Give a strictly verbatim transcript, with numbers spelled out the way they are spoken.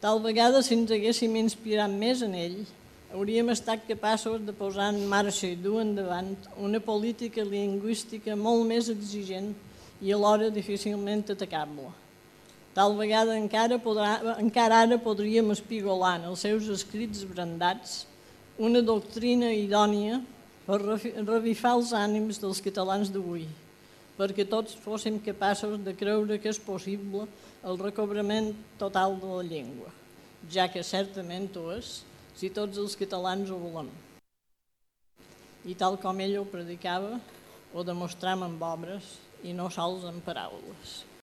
Tal vegada, si ens haguéssim inspirat més en ell, hauríem estat capaços de posar en marxa i dur endavant una política lingüística molt més exigent i alhora difícilment atacable. Tal vegada encara, podrà, encara ara podríem espigolar en els seus escrits brandats una doctrina idònia per revifar els ànims dels catalans d'avui, perquè tots fóssim capaços de creure que és possible el recobrament total de la llengua, ja que certament ho és, si tots els catalans ho volem. I tal com ell ho predicava, ho demostram amb obres i no sols amb paraules.